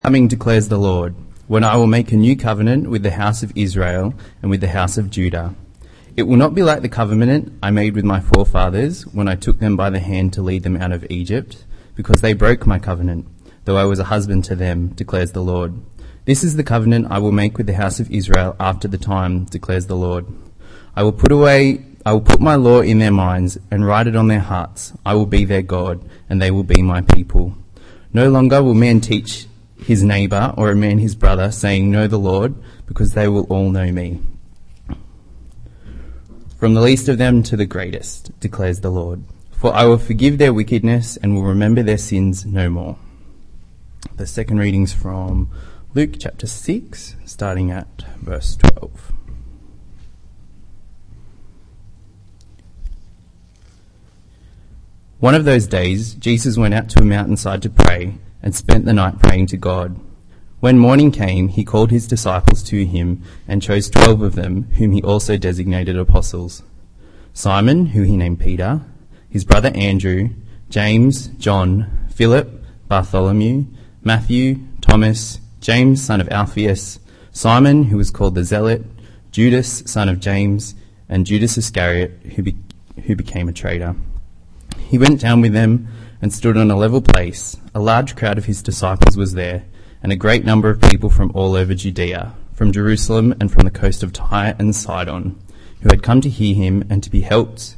Coming, declares the Lord, when I will make a new covenant with the house of Israel and with the house of Judah. It will not be like the covenant I made with my forefathers when I took them by the hand to lead them out of Egypt, because they broke my covenant, though I was a husband to them, declares the Lord. This is the covenant I will make with the house of Israel after the time, declares the Lord. I will put my law in their minds and write it on their hearts. I will be their God, and they will be my people. No longer will man teach his neighbour or a man his brother, saying, know the Lord, because they will all know me. From the least of them to the greatest, declares the Lord. For I will forgive their wickedness and will remember their sins no more. The second reading's from Luke chapter 6, starting at verse 12. One of those days, Jesus went out to a mountainside to pray and spent the night praying to God. When morning came, he called his disciples to him and chose 12 of them, whom he also designated apostles. Simon, who he named Peter, his brother Andrew, James, John, Philip, Bartholomew, Matthew, Thomas, James, son of Alphaeus, Simon, who was called the Zealot, Judas, son of James, and Judas Iscariot, who became a traitor. He went down with them and stood on a level place. A large crowd of his disciples was there, and a great number of people from all over Judea, from Jerusalem and from the coast of Tyre and Sidon, who had come to hear him and to be healed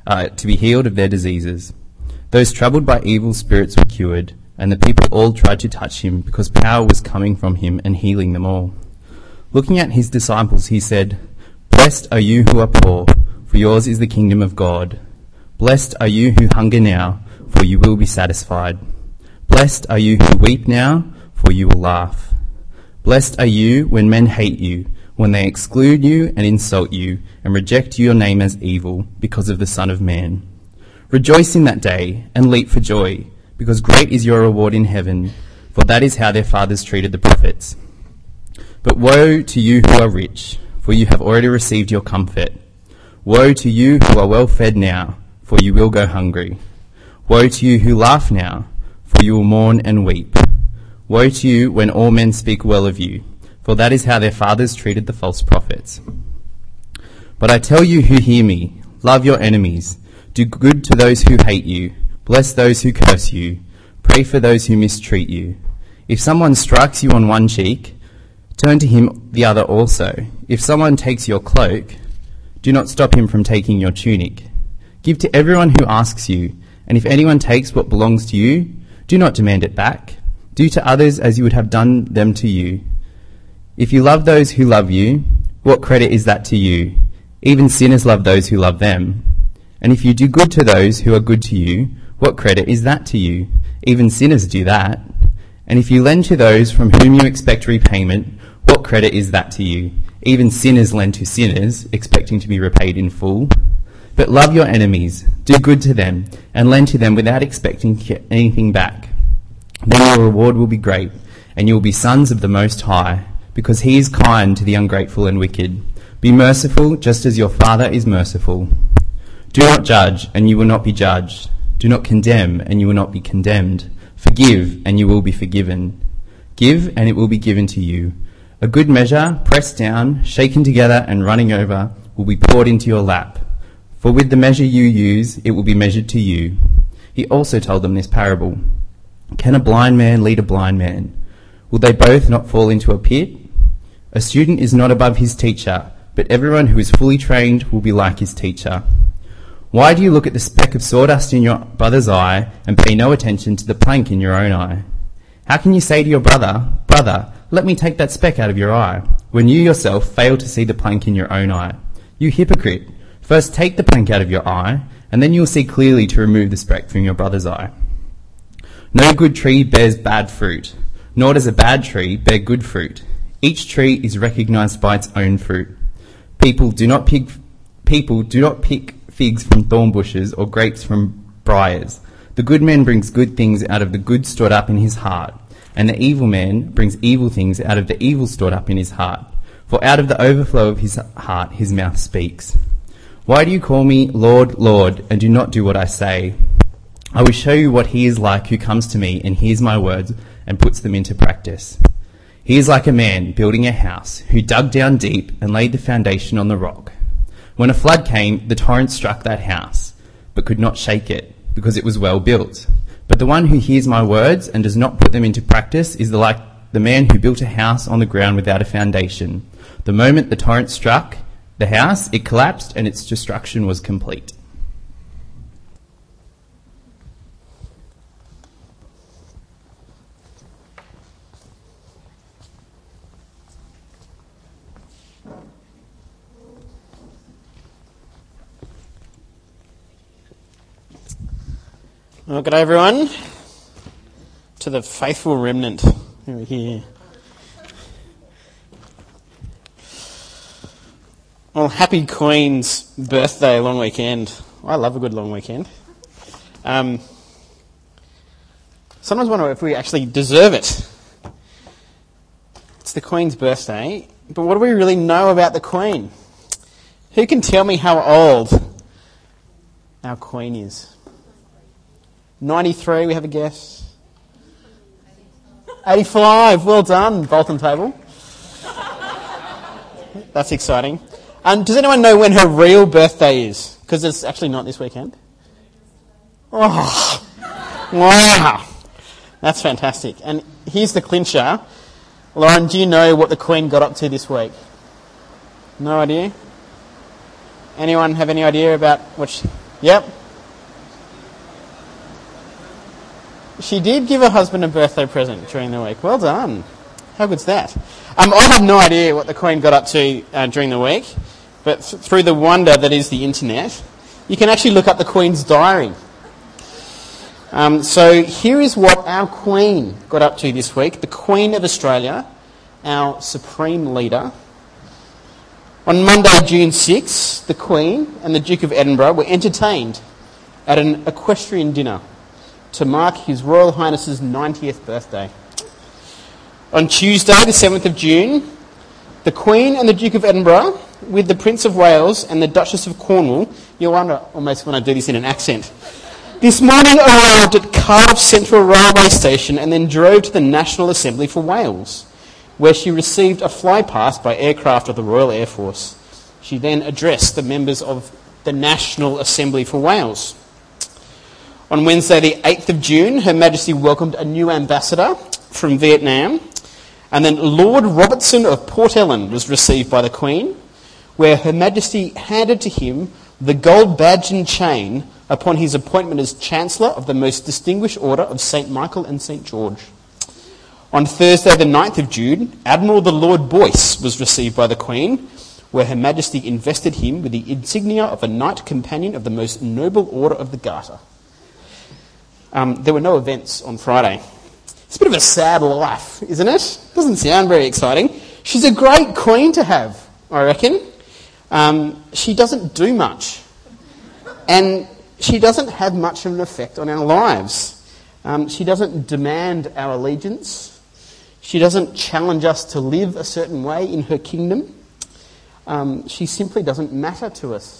of their diseases. Those troubled by evil spirits were cured, and the people all tried to touch him, because power was coming from him and healing them all. Looking at his disciples, he said, Blessed are you who are poor, for yours is the kingdom of God. Blessed are you who hunger now, for you will be satisfied. Blessed are you who weep now, for you will laugh. Blessed are you when men hate you, when they exclude you and insult you, and reject your name as evil because of the Son of Man. Rejoice in that day and leap for joy, because great is your reward in heaven, for that is how their fathers treated the prophets. But woe to you who are rich, for you have already received your comfort. Woe to you who are well fed now, for you will go hungry. Woe to you who laugh now, for you will mourn and weep. Woe to you when all men speak well of you, for that is how their fathers treated the false prophets. But I tell you who hear me, love your enemies, do good to those who hate you, bless those who curse you, pray for those who mistreat you. If someone strikes you on one cheek, turn to him the other also. If someone takes your cloak, do not stop him from taking your tunic. Give to everyone who asks you, and if anyone takes what belongs to you, do not demand it back. Do to others as you would have done them to you. If you love those who love you, what credit is that to you? Even sinners love those who love them. And if you do good to those who are good to you, what credit is that to you? Even sinners do that. And if you lend to those from whom you expect repayment, what credit is that to you? Even sinners lend to sinners, expecting to be repaid in full. But love your enemies, do good to them, and lend to them without expecting anything back. Then your reward will be great, and you will be sons of the Most High, because he is kind to the ungrateful and wicked. Be merciful, just as your Father is merciful. Do not judge, and you will not be judged. Do not condemn, and you will not be condemned. Forgive, and you will be forgiven. Give, and it will be given to you. A good measure, pressed down, shaken together, and running over, will be poured into your lap. For with the measure you use, it will be measured to you. He also told them this parable. Can a blind man lead a blind man? Will they both not fall into a pit? A student is not above his teacher, but everyone who is fully trained will be like his teacher. Why do you look at the speck of sawdust in your brother's eye and pay no attention to the plank in your own eye? How can you say to your brother, Brother, let me take that speck out of your eye, when you yourself fail to see the plank in your own eye? You hypocrite! First take the plank out of your eye, and then you will see clearly to remove the speck from your brother's eye. No good tree bears bad fruit, nor does a bad tree bear good fruit. Each tree is recognized by its own fruit. People do not pick figs from thorn bushes or grapes from briars. The good man brings good things out of the good stored up in his heart, and the evil man brings evil things out of the evil stored up in his heart. For out of the overflow of his heart his mouth speaks. Why do you call me Lord, Lord, and do not do what I say? I will show you what he is like who comes to me and hears my words and puts them into practice. He is like a man building a house who dug down deep and laid the foundation on the rock. When a flood came, the torrent struck that house, but could not shake it, because it was well built. But the one who hears my words and does not put them into practice is like the man who built a house on the ground without a foundation. The moment the torrent struck the house, it collapsed and its destruction was complete. Well, good day everyone. To the faithful remnant who are here. Well, happy Queen's birthday long weekend. I love a good long weekend. Sometimes wonder if we actually deserve it. It's the Queen's birthday, but what do we really know about the Queen? Who can tell me how old our Queen is? 93, we have a guess. 85, well done, Bolton table. That's exciting. Does anyone know when her real birthday is? Because it's actually not this weekend. Oh, wow. That's fantastic. And here's the clincher. Lauren, do you know what the Queen got up to this week? No idea? Anyone have any idea about what she... Yep. She did give her husband a birthday present during the week. Well done. How good's that? I have no idea what the Queen got up to during the week, but through the wonder that is the internet, you can actually look up the Queen's diary. So here is what our Queen got up to this week. The Queen of Australia, our supreme leader. On Monday, June 6, the Queen and the Duke of Edinburgh were entertained at an equestrian dinner to mark His Royal Highness's 90th birthday. On Tuesday, the 7th of June, the Queen and the Duke of Edinburgh, with the Prince of Wales and the Duchess of Cornwall, you'll wonder almost when I do this in an accent, this morning arrived at Cardiff Central Railway Station and then drove to the National Assembly for Wales, where she received a fly-past by aircraft of the Royal Air Force. She then addressed the members of the National Assembly for Wales. On Wednesday, the 8th of June, Her Majesty welcomed a new ambassador from Vietnam, and then Lord Robertson of Port Ellen was received by the Queen, where Her Majesty handed to him the gold badge and chain upon his appointment as Chancellor of the Most Distinguished Order of St. Michael and St. George. On Thursday, the 9th of June, Admiral the Lord Boyce was received by the Queen, where Her Majesty invested him with the insignia of a Knight Companion of the Most Noble Order of the Garter. There were no events on Friday. It's a bit of a sad life, isn't it? Doesn't sound very exciting. She's a great Queen to have, I reckon. She doesn't do much. And she doesn't have much of an effect on our lives. She doesn't demand our allegiance. She doesn't challenge us to live a certain way in her kingdom. She simply doesn't matter to us.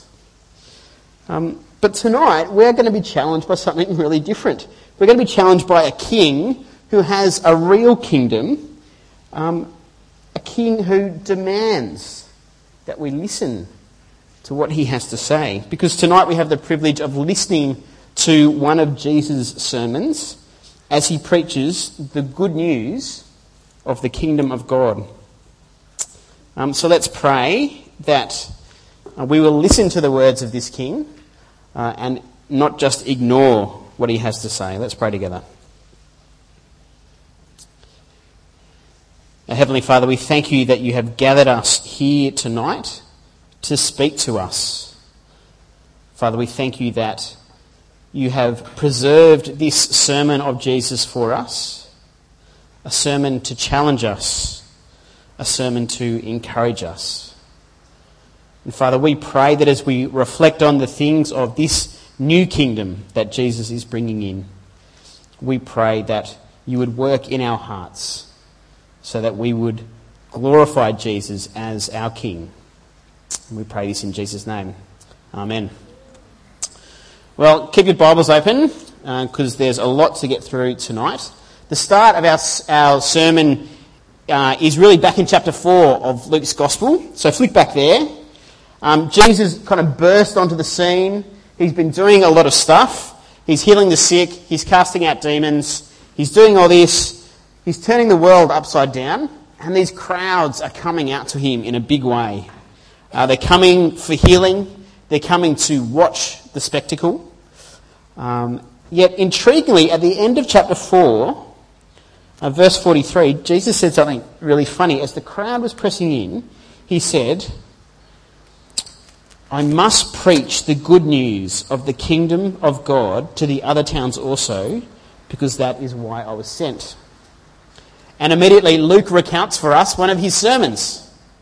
But tonight, we're going to be challenged by something really different. We're going to be challenged by a king who has a real kingdom, a king who demands that we listen to what he has to say. Because tonight we have the privilege of listening to one of Jesus' sermons as he preaches the good news of the kingdom of God. So let's pray that we will listen to the words of this king and not just ignore what he has to say. Let's pray together. Our Heavenly Father, we thank you that you have gathered us here tonight to speak to us. Father, we thank you that you have preserved this sermon of Jesus for us, a sermon to challenge us, a sermon to encourage us. And Father, we pray that as we reflect on the things of this new kingdom that Jesus is bringing in, we pray that you would work in our hearts so that we would glorify Jesus as our King. And we pray this in Jesus' name. Amen. Well, keep your Bibles open because there's a lot to get through tonight. The start of our sermon is really back in chapter 4 of Luke's Gospel. So flick back there. Jesus kind of burst onto the scene. He's been doing a lot of stuff. He's healing the sick. He's casting out demons. He's doing all this. He's turning the world upside down. And these crowds are coming out to him in a big way. They're coming for healing. They're coming to watch the spectacle. Yet, intriguingly, at the end of chapter 4, verse 43, Jesus said something really funny. As the crowd was pressing in, he said, "I must preach the good news of the kingdom of God to the other towns also, because that is why I was sent." And immediately Luke recounts for us one of his sermons.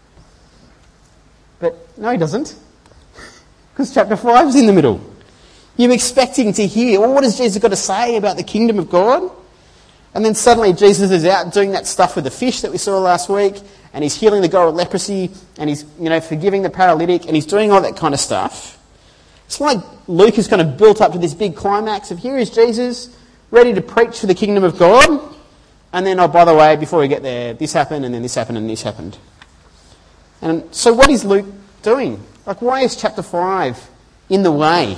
But no, he doesn't. Because chapter 5 is in the middle. You're expecting to hear, well, what has Jesus got to say about the kingdom of God? And then suddenly Jesus is out doing that stuff with the fish that we saw last week, and he's healing the guy with leprosy, and he's, forgiving the paralytic, and he's doing all that kind of stuff. It's like Luke has kind of built up to this big climax of here is Jesus, ready to preach for the kingdom of God, and then, oh, by the way, before we get there, this happened, and then this happened, and this happened. And so what is Luke doing? Like, why is chapter 5 in the way?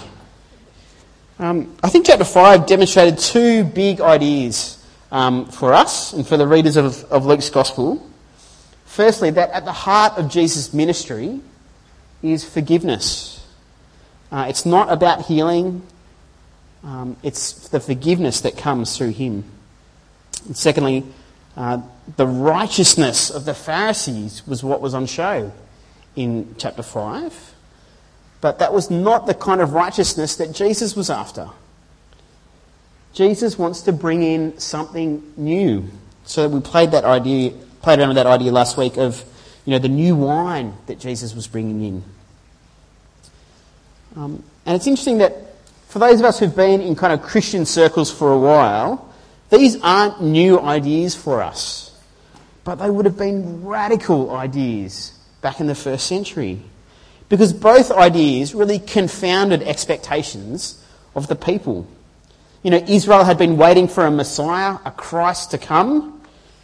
I think chapter 5 demonstrated two big ideas for us and for the readers of Luke's Gospel. Firstly, that at the heart of Jesus' ministry is forgiveness. It's not about healing. It's the forgiveness that comes through him. And secondly, the righteousness of the Pharisees was what was on show in chapter 5. But that was not the kind of righteousness that Jesus was after. Jesus wants to bring in something new. So we played around with that idea last week of, the new wine that Jesus was bringing in. And it's interesting that for those of us who've been in kind of Christian circles for a while, these aren't new ideas for us. But they would have been radical ideas back in the first century. Because both ideas really confounded expectations of the people. Israel had been waiting for a Messiah, a Christ to come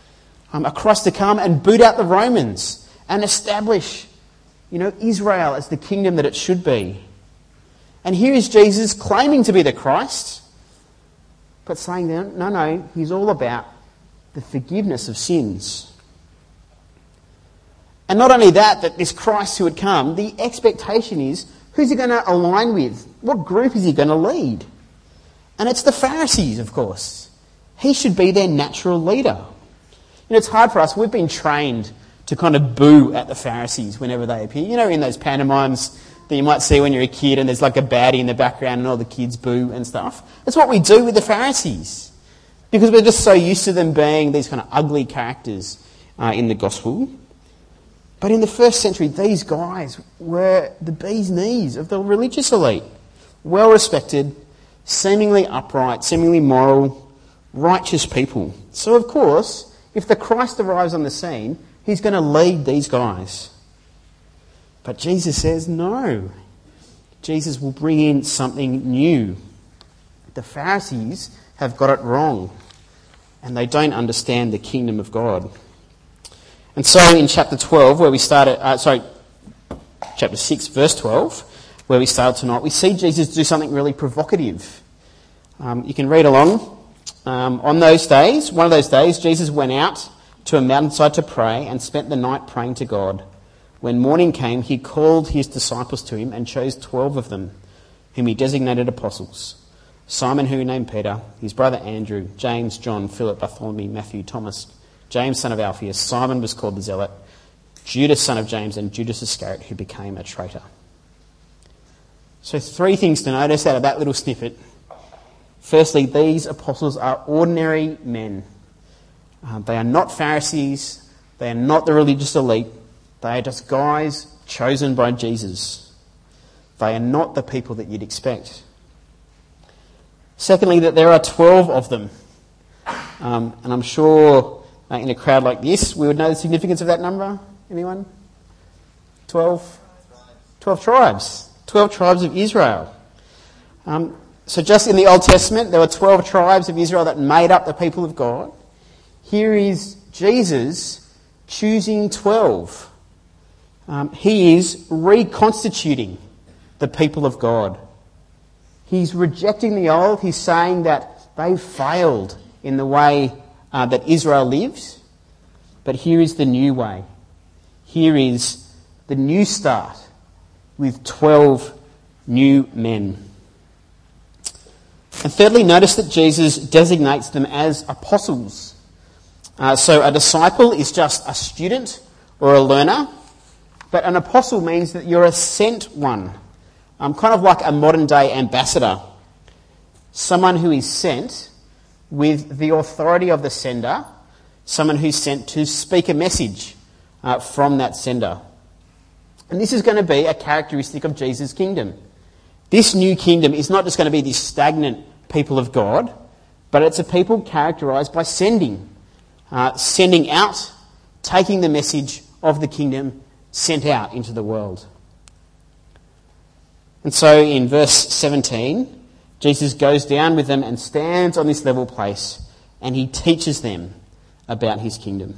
and boot out the Romans and establish, Israel as the kingdom that it should be. And here is Jesus claiming to be the Christ, but saying, no, he's all about the forgiveness of sins. And not only that this Christ who had come, the expectation is, who's he going to align with? What group is he going to lead? And it's the Pharisees, of course. He should be their natural leader. It's hard for us. We've been trained to kind of boo at the Pharisees whenever they appear. In those pantomimes that you might see when you're a kid and there's like a baddie in the background and all the kids boo and stuff. That's what we do with the Pharisees. Because we're just so used to them being these kind of ugly characters in the gospel. But in the first century, these guys were the bee's knees of the religious elite. Well respected, seemingly upright, seemingly moral, righteous people. So of course, if the Christ arrives on the scene, he's going to lead these guys. But Jesus says no. Jesus will bring in something new. The Pharisees have got it wrong, and they don't understand the kingdom of God. And so in chapter 12, where we started, chapter 6, verse 12, where we started tonight, we see Jesus do something really provocative. You can read along. On those days, one of those days, Jesus went out to a mountainside to pray and spent the night praying to God. When morning came, he called his disciples to him and chose 12 of them, whom he designated apostles. Simon, who he named Peter, his brother Andrew, James, John, Philip, Bartholomew, Matthew, Thomas, James, son of Alphaeus, Simon was called the Zealot, Judas, son of James, and Judas Iscariot, who became a traitor. So 3 things to notice out of that little snippet. Firstly, these apostles are ordinary men. They are not Pharisees. They are not the religious elite. They are just guys chosen by Jesus. They are not the people that you'd expect. Secondly, that there are 12 of them. And I'm sure in a crowd like this, we would know the significance of that number. Anyone? 12? 12 tribes. 12 tribes of Israel. So just in the Old Testament, there were 12 tribes of Israel that made up the people of God. Here is Jesus choosing 12. He is reconstituting the people of God. He's rejecting the old. He's saying that they failed in the way that Israel lives. But here is the new way. Here is the new start with 12 new men. And thirdly, notice that Jesus designates them as apostles. So a disciple is just a student or a learner, but an apostle means that you're a sent one, kind of like a modern day ambassador, someone who is sent with the authority of the sender, someone who's sent to speak a message from that sender. And this is going to be a characteristic of Jesus' kingdom. This new kingdom is not just going to be this stagnant people of God, but it's a people characterised by sending out, taking the message of the kingdom sent out into the world. And so in verse 17, Jesus goes down with them and stands on this level place, and he teaches them about his kingdom.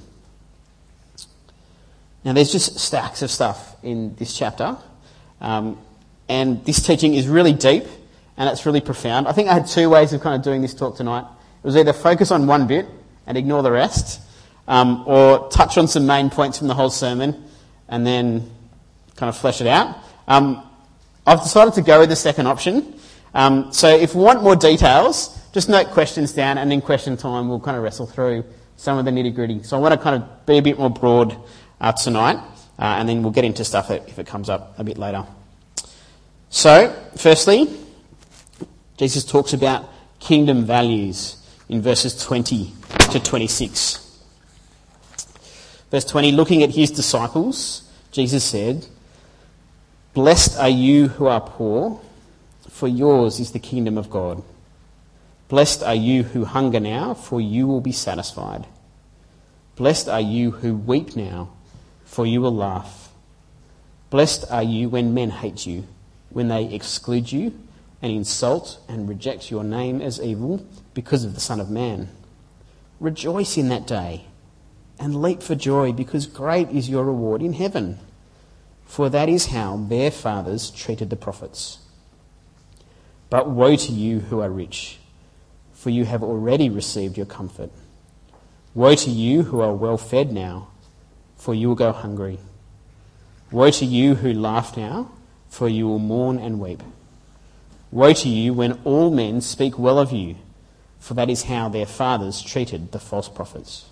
Now there's just stacks of stuff in this chapter, and this teaching is really deep and it's really profound. I think I had two ways of kind of doing this talk tonight. It was either focus on one bit and ignore the rest, or touch on some main points from the whole sermon and then kind of flesh it out. I've decided to go with the second option. So if you want more details, just note questions down, and in question time we'll kind of wrestle through some of the nitty-gritty. So I want to kind of be a bit more broad tonight, and then we'll get into stuff if it comes up a bit later. So, firstly, Jesus talks about kingdom values in verses 20 to 26. Verse 20, looking at his disciples, Jesus said, "Blessed are you who are poor, for yours is the kingdom of God. Blessed are you who hunger now, for you will be satisfied. Blessed are you who weep now, for you will laugh. Blessed are you when men hate you, when they exclude you and insult and reject your name as evil because of the Son of Man. Rejoice in that day and leap for joy, because great is your reward in heaven. For that is how their fathers treated the prophets. But woe to you who are rich, for you have already received your comfort. Woe to you who are well fed now, for you will go hungry. Woe to you who laugh now, for you will mourn and weep. Woe to you when all men speak well of you, for that is how their fathers treated the false prophets."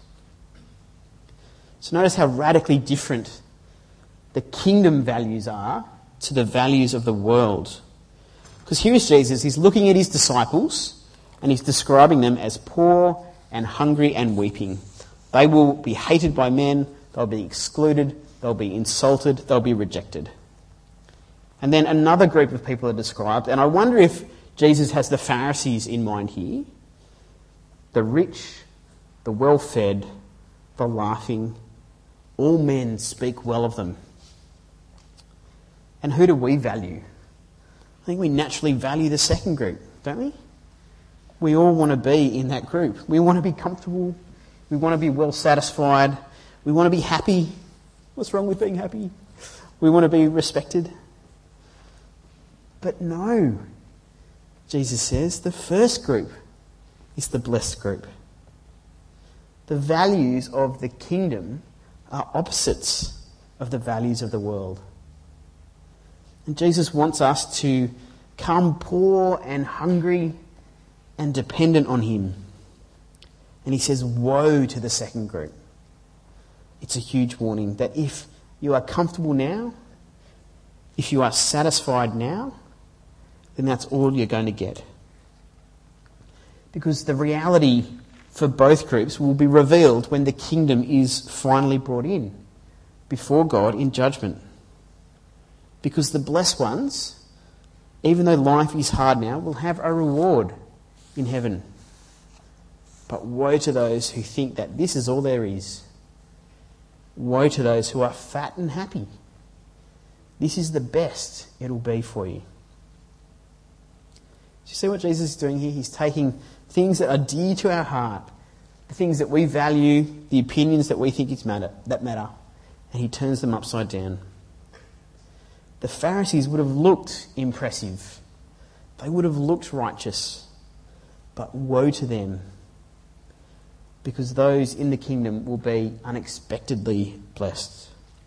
So notice how radically different the kingdom values are to the values of the world. Because here is Jesus, he's looking at his disciples and he's describing them as poor and hungry and weeping. They will be hated by men, they'll be excluded, they'll be insulted, they'll be rejected. And then another group of people are described, and I wonder if Jesus has the Pharisees in mind here. The rich, the well-fed, the laughing, all men speak well of them. And who do we value? I think we naturally value the second group, don't we? We all want to be in that group. We want to be comfortable. We want to be well satisfied. We want to be happy. What's wrong with being happy? We want to be respected. But no, Jesus says, the first group is the blessed group. The values of the kingdom are opposites of the values of the world. And Jesus wants us to come poor and hungry and dependent on him. And he says, woe to the second group. It's a huge warning that if you are comfortable now, if you are satisfied now, then that's all you're going to get. Because the reality for both groups will be revealed when the kingdom is finally brought in before God in judgment. Because the blessed ones, even though life is hard now, will have a reward in heaven. But woe to those who think that this is all there is. Woe to those who are fat and happy. This is the best it'll be for you. Do you see what Jesus is doing here? He's taking things that are dear to our heart, the things that we value, the opinions that we think matter, and he turns them upside down. The Pharisees would have looked impressive. They would have looked righteous. But woe to them, because those in the kingdom will be unexpectedly blessed.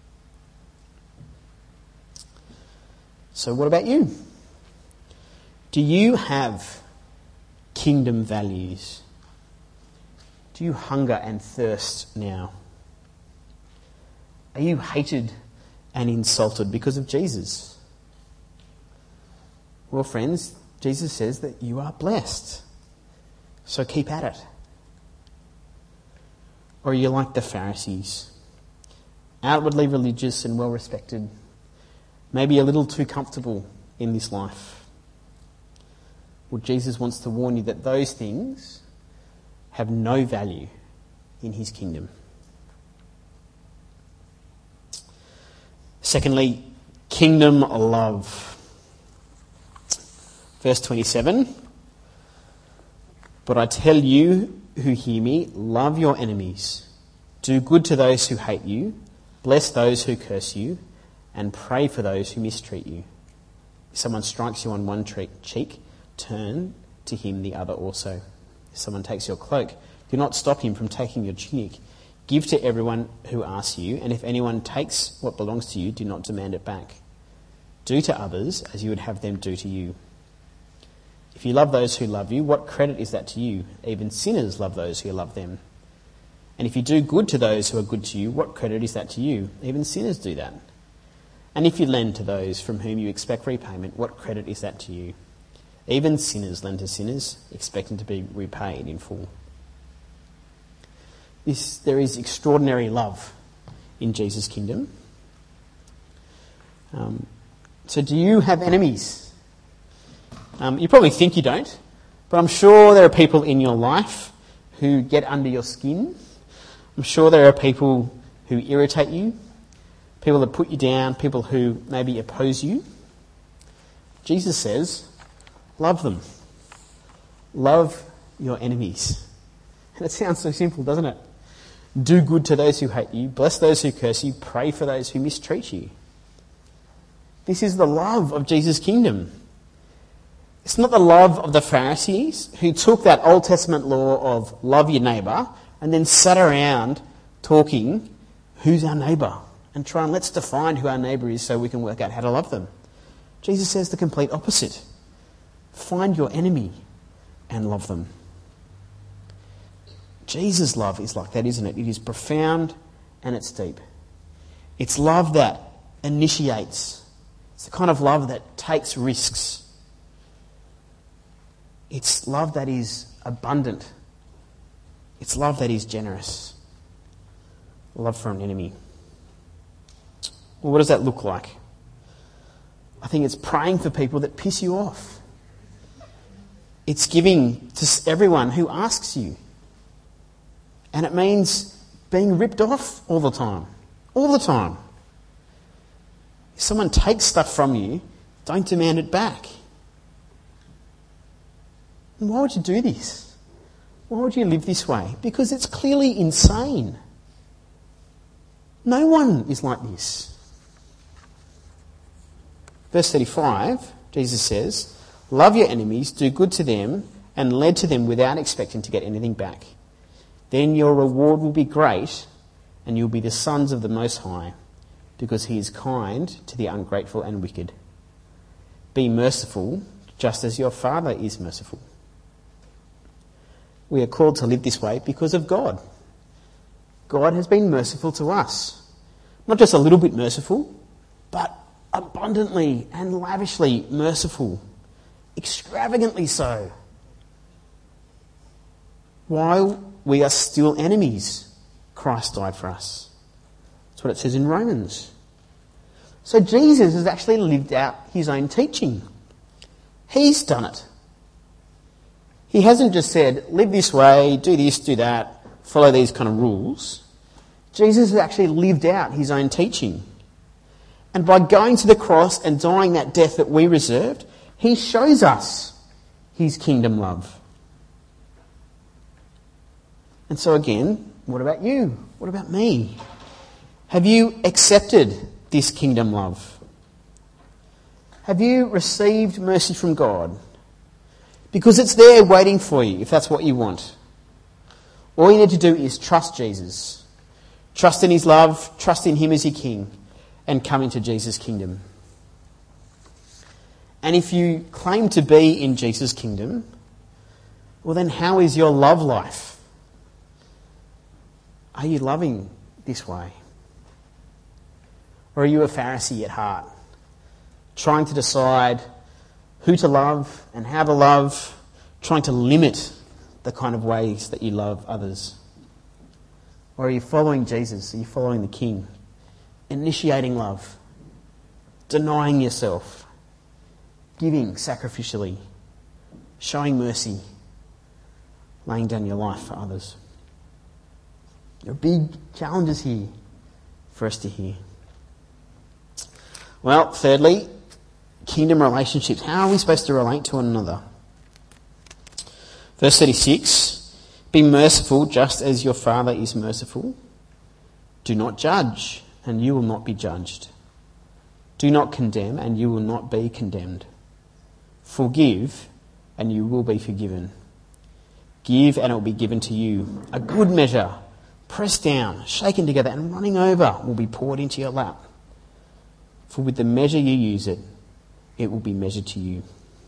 So what about you? Do you have kingdom values? Do you hunger and thirst now? Are you hated and insulted because of Jesus? Well, friends, Jesus says that you are blessed. So keep at it. Or are you like the Pharisees? Outwardly religious and well respected. Maybe a little too comfortable in this life. Well, Jesus wants to warn you that those things have no value in his kingdom. Secondly, kingdom love. Verse 27. But I tell you who hear me, love your enemies. Do good to those who hate you. Bless those who curse you. And pray for those who mistreat you. If someone strikes you on one cheek, turn to him the other also. If someone takes your cloak, do not stop him from taking your tunic. Give to everyone who asks you, and if anyone takes what belongs to you, do not demand it back. Do to others as you would have them do to you. If you love those who love you, what credit is that to you? Even sinners love those who love them. And if you do good to those who are good to you, what credit is that to you? Even sinners do that. And if you lend to those from whom you expect repayment, what credit is that to you? Even sinners lend to sinners, expecting to be repaid in full. There is extraordinary love in Jesus' kingdom. So do you have enemies? You probably think you don't, but I'm sure there are people in your life who get under your skin. I'm sure there are people who irritate you, people that put you down, people who maybe oppose you. Jesus says, love them. Love your enemies. And it sounds so simple, doesn't it? Do good to those who hate you, bless those who curse you, pray for those who mistreat you. This is the love of Jesus' kingdom. It's not the love of the Pharisees who took that Old Testament law of love your neighbour and then sat around talking, who's our neighbour? And try and let's define who our neighbour is so we can work out how to love them. Jesus says the complete opposite. Find your enemy and love them. Jesus' love is like that, isn't it? It is profound and it's deep. It's love that initiates. It's the kind of love that takes risks. It's love that is abundant. It's love that is generous. Love for an enemy. Well, what does that look like? I think it's praying for people that piss you off. It's giving to everyone who asks you. And it means being ripped off all the time. All the time. If someone takes stuff from you, don't demand it back. And why would you do this? Why would you live this way? Because it's clearly insane. No one is like this. Verse 35, Jesus says, love your enemies, do good to them, and lend to them without expecting to get anything back. Then your reward will be great, and you'll be the sons of the Most High, because he is kind to the ungrateful and wicked. Be merciful, just as your Father is merciful. We are called to live this way because of God. God has been merciful to us. Not just a little bit merciful, but abundantly and lavishly merciful. Extravagantly so. While we are still enemies, Christ died for us. That's what it says in Romans. So Jesus has actually lived out his own teaching. He's done it. He hasn't just said, live this way, do this, do that, follow these kind of rules. Jesus has actually lived out his own teaching. And by going to the cross and dying that death that we reserved, he shows us his kingdom love. And so again, what about you? What about me? Have you accepted this kingdom love? Have you received mercy from God? Because it's there waiting for you if that's what you want. All you need to do is trust Jesus. Trust in his love, trust in him as your king, and come into Jesus' kingdom. And if you claim to be in Jesus' kingdom, well then how is your love life? Are you loving this way? Or are you a Pharisee at heart, trying to decide who to love and how to love, trying to limit the kind of ways that you love others? Or are you following Jesus? Are you following the King? Initiating love, denying yourself, giving sacrificially, showing mercy, laying down your life for others. There are big challenges here for us to hear. Well, thirdly, kingdom relationships. How are we supposed to relate to one another? Verse 36, be merciful just as your Father is merciful. Do not judge, and you will not be judged. Do not condemn, and you will not be condemned. Forgive, and you will be forgiven. Give, and it will be given to you. A good measure, pressed down, shaken together, and running over will be poured into your lap. For with the measure you use it, it will be measured to you.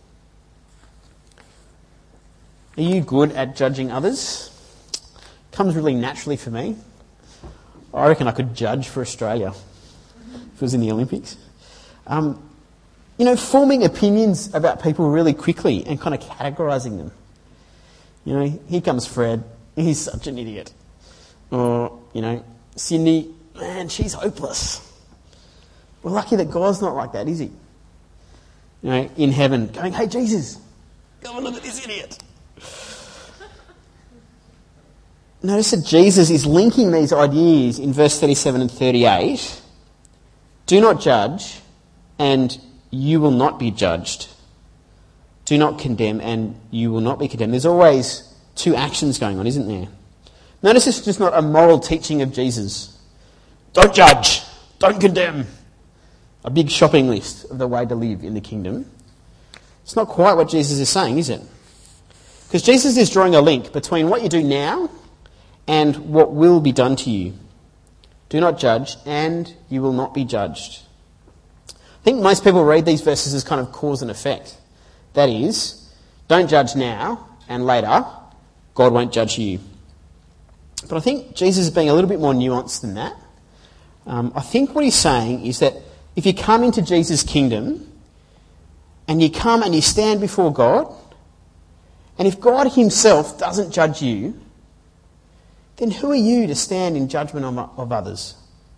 Are you good at judging others? Comes really naturally for me. I reckon I could judge for Australia if it was in the Olympics. Forming opinions about people really quickly and kind of categorising them. Here comes Fred. He's such an idiot. Or, Cindy, man, she's hopeless. We're lucky that God's not like that, is he? In heaven, going, hey, Jesus, come and look at this idiot. Notice that Jesus is linking these ideas in verse 37 and 38. Do not judge, and you will not be judged. Do not condemn, and you will not be condemned. There's always two actions going on, isn't there? Notice this is just not a moral teaching of Jesus. Don't judge. Don't condemn. A big shopping list of the way to live in the kingdom. It's not quite what Jesus is saying, is it? Because Jesus is drawing a link between what you do now and what will be done to you. Do not judge, and you will not be judged. I think most people read these verses as kind of cause and effect. That is, don't judge now, and later, God won't judge you. But I think Jesus is being a little bit more nuanced than that. I think what he's saying is that if you come into Jesus' kingdom, and you come and you stand before God, and if God himself doesn't judge you, then who are you to stand in judgment of others?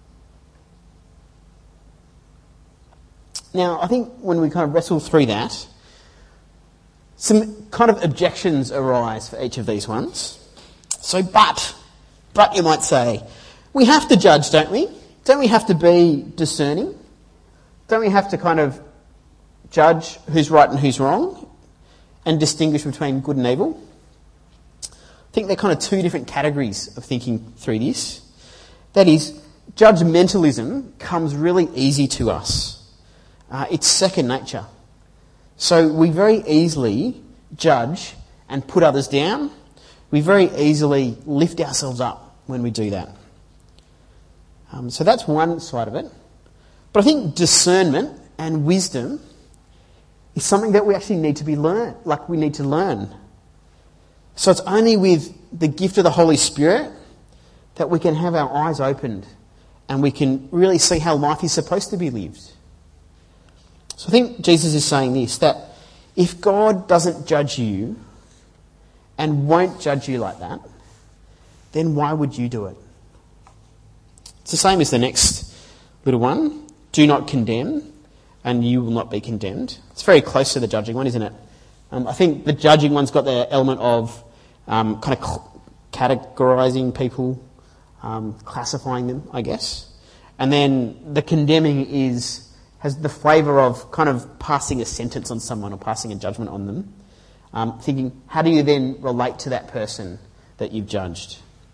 Now, I think when we kind of wrestle through that, some kind of objections arise for each of these ones. So, but you might say, we have to judge, don't we? Don't we have to be discerning? Don't we have to kind of judge who's right and who's wrong and distinguish between good and evil? I think they're kind of two different categories of thinking through this. That is, judgmentalism comes really easy to us. It's second nature. So we very easily judge and put others down. We very easily lift ourselves up when we do that. So that's one side of it. But I think discernment and wisdom is something that we actually need to we need to learn. So it's only with the gift of the Holy Spirit that we can have our eyes opened and we can really see how life is supposed to be lived. So I think Jesus is saying this, that if God doesn't judge you and won't judge you like that, then why would you do it? It's the same as the next little one. Do not condemn, and you will not be condemned. It's very close to the judging one, isn't it? I think the judging one's got the element of kind of categorising people, classifying them, I guess. And then the condemning has the flavour of kind of passing a sentence on someone or passing a judgment on them. Thinking, how do you then relate to that person that you've judged?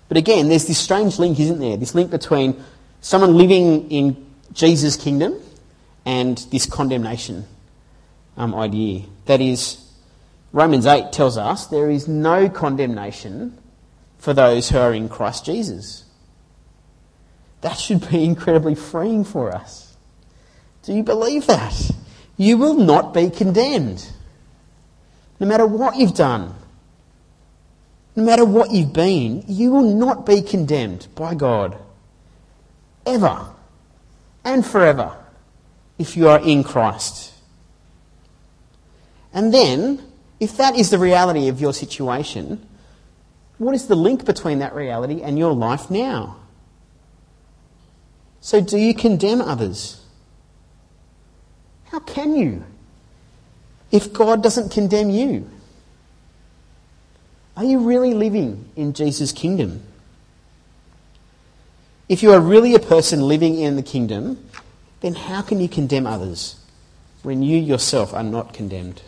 But again, there's this strange link, isn't there? This link between someone living in Jesus' kingdom and this condemnation idea. That is, Romans 8 tells us there is no condemnation for those who are in Christ Jesus. That should be incredibly freeing for us. Do you believe that? You will not be condemned. No matter what you've done, no matter what you've been, you will not be condemned by God. Ever and forever, if you are in Christ. And then, if that is the reality of your situation, what is the link between that reality and your life now? So do you condemn others? How can you if God doesn't condemn you? Are you really living in Jesus' kingdom? If you are really a person living in the kingdom, then how can you condemn others when you yourself are not condemned?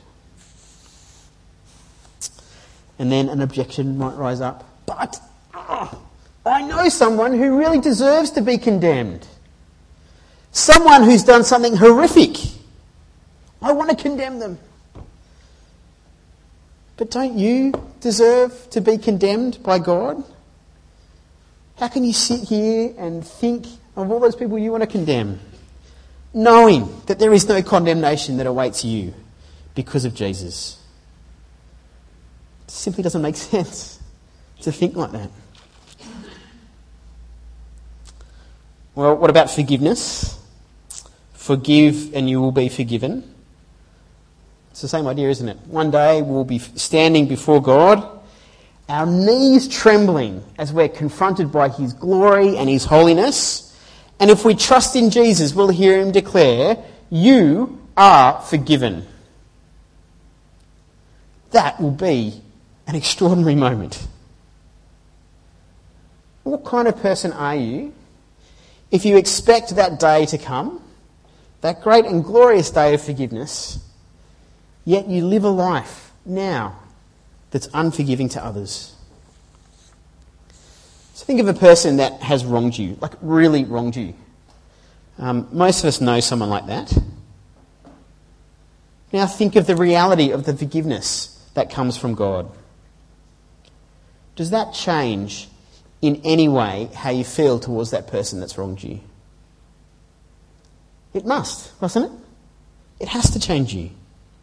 And then an objection might rise up. But I know someone who really deserves to be condemned. Someone who's done something horrific. I want to condemn them. But don't you deserve to be condemned by God? How can you sit here and think of all those people you want to condemn, knowing that there is no condemnation that awaits you because of Jesus? It simply doesn't make sense to think like that. Well, what about forgiveness? Forgive and you will be forgiven. It's the same idea, isn't it? One day we'll be standing before God, our knees trembling as we're confronted by his glory and his holiness. And if we trust in Jesus, we'll hear him declare, "You are forgiven." That will be an extraordinary moment. What kind of person are you if you expect that day to come, that great and glorious day of forgiveness, yet you live a life now that's unforgiving to others? So think of a person that has wronged you, like really wronged you. Most of us know someone like that. Now think of the reality of the forgiveness that comes from God. Does that change in any way how you feel towards that person that's wronged you? It must, mustn't it? It has to change you.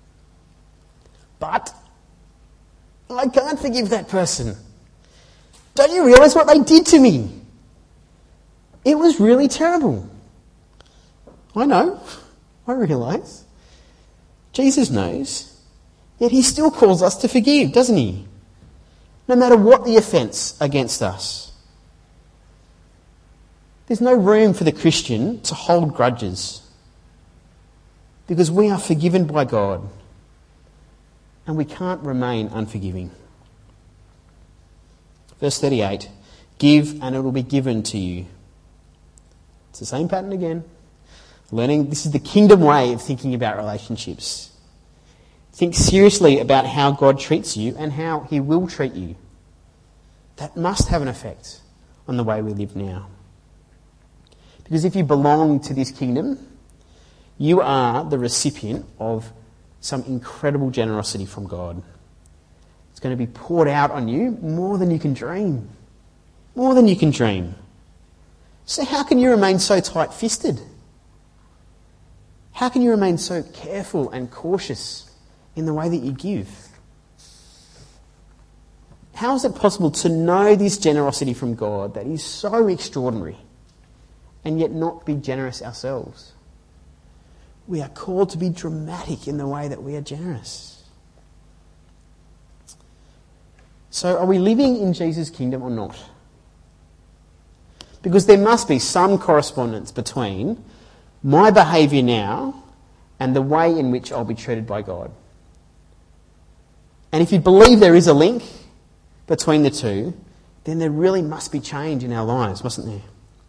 But I can't forgive that person. Don't you realise what they did to me? It was really terrible. I know. I realise. Jesus knows. Yet he still calls us to forgive, doesn't he? No matter what the offence against us. There's no room for the Christian to hold grudges, because we are forgiven by God and we can't remain unforgiving. Verse 38, give and it will be given to you. It's the same pattern again. Learning, this is the kingdom way of thinking about relationships. Think seriously about how God treats you and how he will treat you. That must have an effect on the way we live now. Because if you belong to this kingdom, you are the recipient of some incredible generosity from God. It's going to be poured out on you more than you can dream. More than you can dream. So how can you remain so tight-fisted? How can you remain so careful and cautious in the way that you give? How is it possible to know this generosity from God that is so extraordinary and yet not be generous ourselves? We are called to be dramatic in the way that we are generous. So are we living in Jesus' kingdom or not? Because there must be some correspondence between my behaviour now and the way in which I'll be treated by God. And if you believe there is a link between the two, then there really must be change in our lives, mustn't there?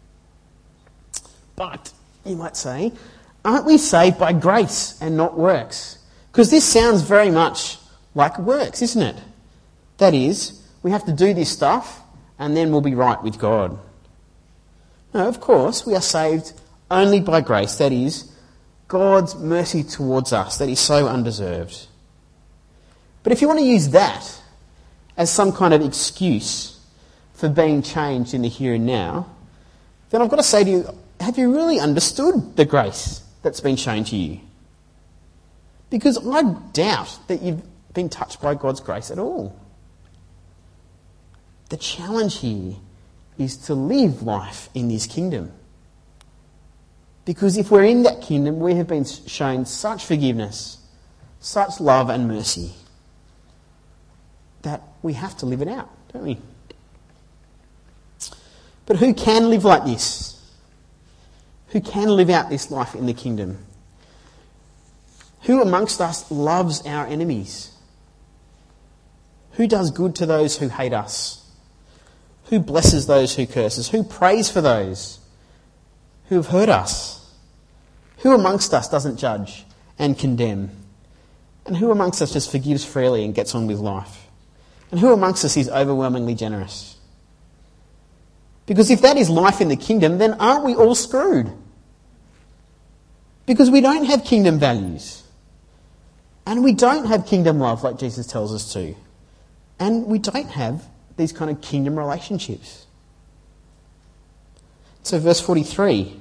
But, you might say, aren't we saved by grace and not works? Because this sounds very much like works, isn't it? That is, we have to do this stuff and then we'll be right with God. No, of course, we are saved only by grace. That is, God's mercy towards us that is so undeserved. But if you want to use that as some kind of excuse for being changed in the here and now, then I've got to say to you, have you really understood the grace that's been shown to you? Because I doubt that you've been touched by God's grace at all. The challenge here is to live life in this kingdom. Because if we're in that kingdom, we have been shown such forgiveness, such love and mercy, that we have to live it out, don't we? But who can live like this? Who can live out this life in the kingdom? Who amongst us loves our enemies? Who does good to those who hate us? Who blesses those who curse us? Who prays for those who have hurt us? Who amongst us doesn't judge and condemn? And who amongst us just forgives freely and gets on with life? And who amongst us is overwhelmingly generous? Because if that is life in the kingdom, then aren't we all screwed? Because we don't have kingdom values. And we don't have kingdom love like Jesus tells us to. And we don't have these kind of kingdom relationships. So verse 43.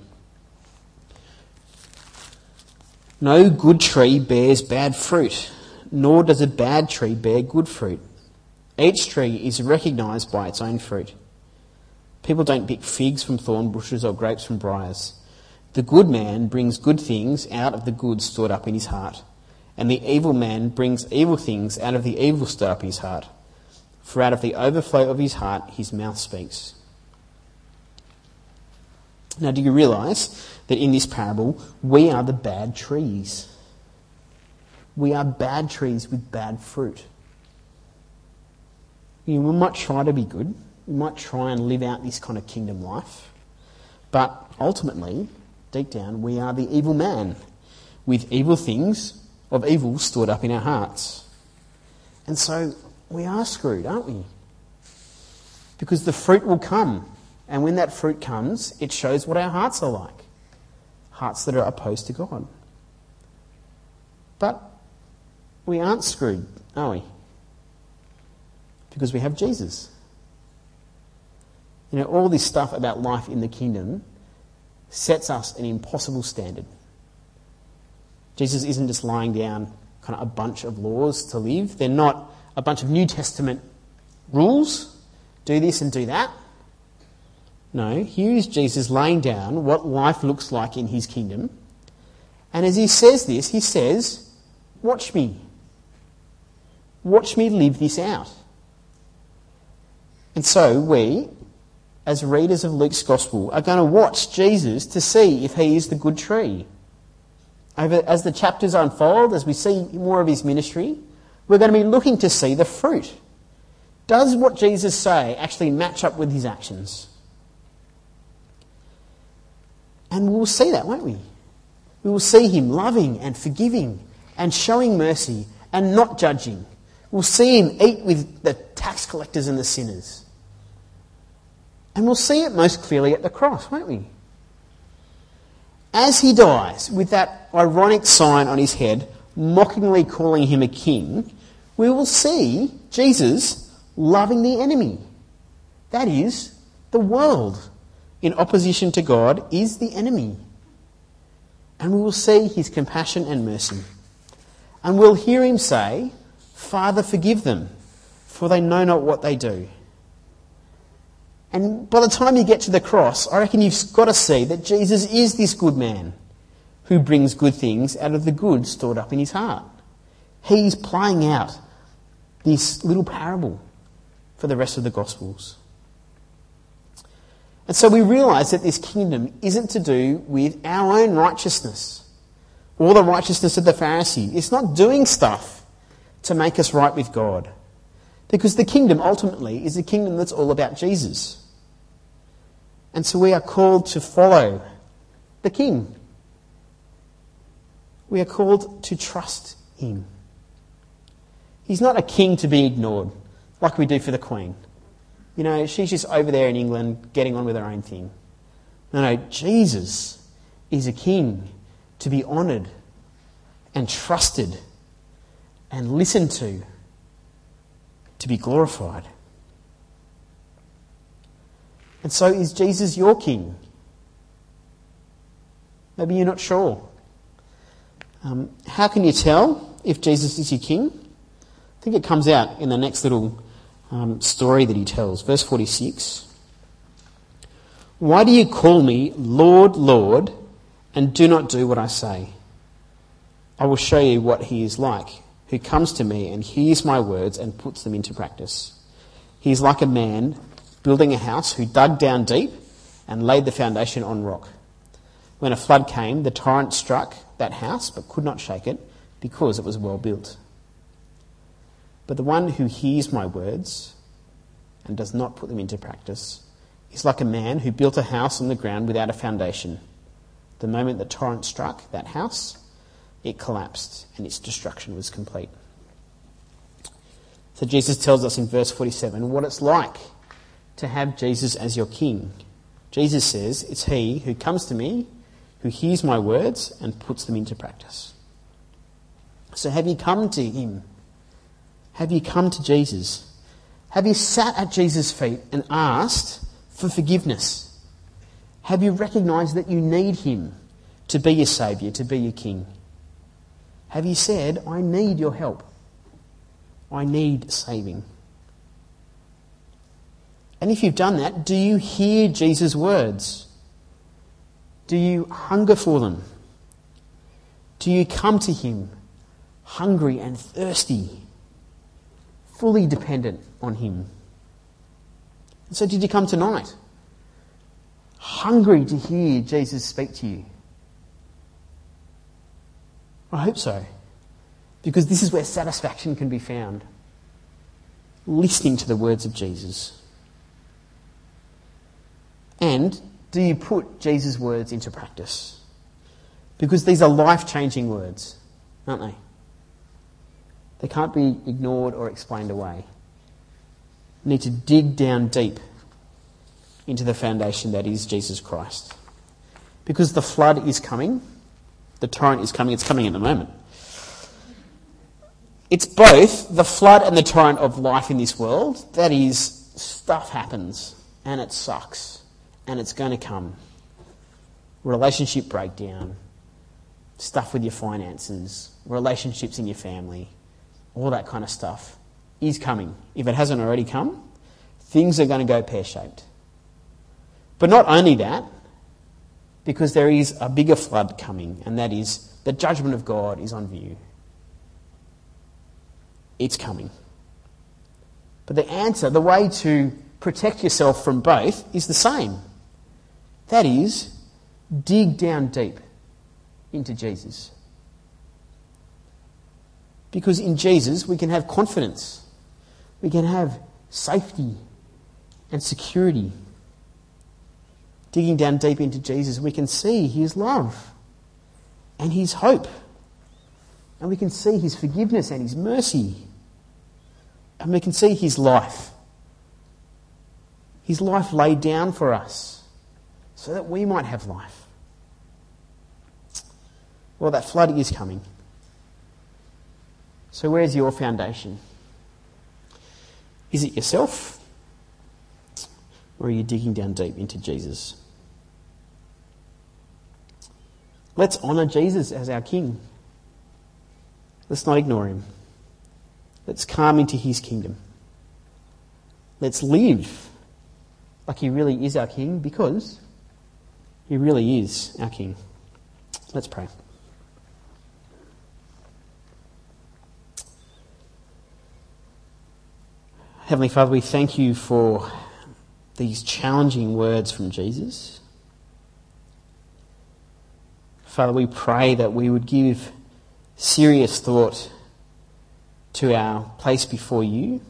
No good tree bears bad fruit, nor does a bad tree bear good fruit. Each tree is recognised by its own fruit. People don't pick figs from thorn bushes or grapes from briars. The good man brings good things out of the good stored up in his heart, and the evil man brings evil things out of the evil stored up in his heart. For out of the overflow of his heart his mouth speaks. Now, do you realise that in this parable we are the bad trees? We are bad trees with bad fruit. We might try to be good. We might try and live out this kind of kingdom life. But ultimately, deep down, we are the evil man with evil things of evil stored up in our hearts. And so we are screwed, aren't we? Because the fruit will come. And when that fruit comes, it shows what our hearts are like. Hearts that are opposed to God. But we aren't screwed, are we? Because we have Jesus. You know, all this stuff about life in the kingdom sets us an impossible standard. Jesus isn't just laying down kind of a bunch of laws to live. They're not a bunch of New Testament rules. Do this and do that. No, here is Jesus laying down what life looks like in his kingdom. And as he says this, he says, watch me. Watch me live this out. And so we, as readers of Luke's Gospel, are going to watch Jesus to see if he is the good tree. As the chapters unfold, as we see more of his ministry, we're going to be looking to see the fruit. Does what Jesus say actually match up with his actions? And we'll see that, won't we? We will see him loving and forgiving and showing mercy and not judging. We'll see him eat with the tax collectors and the sinners. And we'll see it most clearly at the cross, won't we? As he dies, with that ironic sign on his head, mockingly calling him a king, we will see Jesus loving the enemy. That is, the world, in opposition to God, is the enemy. And we will see his compassion and mercy. And we'll hear him say, Father, forgive them, for they know not what they do. And by the time you get to the cross, I reckon you've got to see that Jesus is this good man who brings good things out of the good stored up in his heart. He's playing out this little parable for the rest of the Gospels. And so we realise that this kingdom isn't to do with our own righteousness or the righteousness of the Pharisee. It's not doing stuff to make us right with God. Because the kingdom ultimately is a kingdom that's all about Jesus. And so we are called to follow the King. We are called to trust him. He's not a king to be ignored like we do for the Queen. she's just over there in England getting on with her own thing. No, Jesus is a king to be honoured and trusted and listened to be glorified. And so is Jesus your king? Maybe you're not sure. How can you tell if Jesus is your king? I think it comes out in the next little story that he tells. Verse 46. Why do you call me Lord, Lord, and do not do what I say? I will show you what he is like, who comes to me and hears my words and puts them into practice. He is like a man building a house who dug down deep and laid the foundation on rock. When a flood came, the torrent struck that house but could not shake it because it was well built. But the one who hears my words and does not put them into practice is like a man who built a house on the ground without a foundation. The moment the torrent struck that house, it collapsed and its destruction was complete. So Jesus tells us in verse 47 what it's like to have Jesus as your king. Jesus says, it's he who comes to me, who hears my words and puts them into practice. So have you come to him? Have you come to Jesus? Have you sat at Jesus' feet and asked for forgiveness? Have you recognised that you need him to be your saviour, to be your king? Have you said, I need your help. I need saving. And if you've done that, do you hear Jesus' words? Do you hunger for them? Do you come to him hungry and thirsty, fully dependent on him? And so did you come tonight, hungry to hear Jesus speak to you? I hope so, because this is where satisfaction can be found, listening to the words of Jesus. And do you put Jesus' words into practice? Because these are life-changing words, aren't they? They can't be ignored or explained away. You need to dig down deep into the foundation that is Jesus Christ. Because the flood is coming, the torrent is coming, it's coming at the moment. It's both the flood and the torrent of life in this world. That is, stuff happens and it sucks. And it's going to come. Relationship breakdown, stuff with your finances, relationships in your family, all that kind of stuff is coming. If it hasn't already come, things are going to go pear-shaped. But not only that, because there is a bigger flood coming, and that is the judgment of God is on view. It's coming. But the answer, the way to protect yourself from both is the same. That is, dig down deep into Jesus. Because in Jesus we can have confidence. We can have safety and security. Digging down deep into Jesus, we can see his love and his hope. And we can see his forgiveness and his mercy. And we can see his life. His life laid down for us, so that we might have life. Well, that flood is coming. So where's your foundation? Is it yourself? Or are you digging down deep into Jesus? Let's honour Jesus as our King. Let's not ignore him. Let's come into his kingdom. Let's live like he really is our King, because he really is our King. Let's pray. Heavenly Father, we thank you for these challenging words from Jesus. Father, we pray that we would give serious thought to our place before you.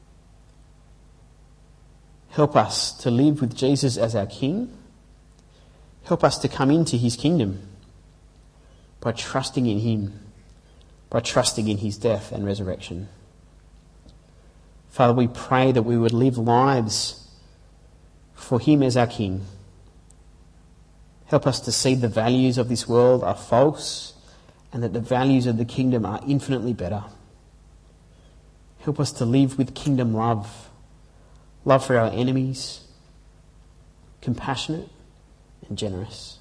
Help us to live with Jesus as our King. Help us to come into his kingdom by trusting in him, by trusting in his death and resurrection. Father, we pray that we would live lives for him as our King. Help us to see the values of this world are false and that the values of the kingdom are infinitely better. Help us to live with kingdom love, love for our enemies, compassionate and generous.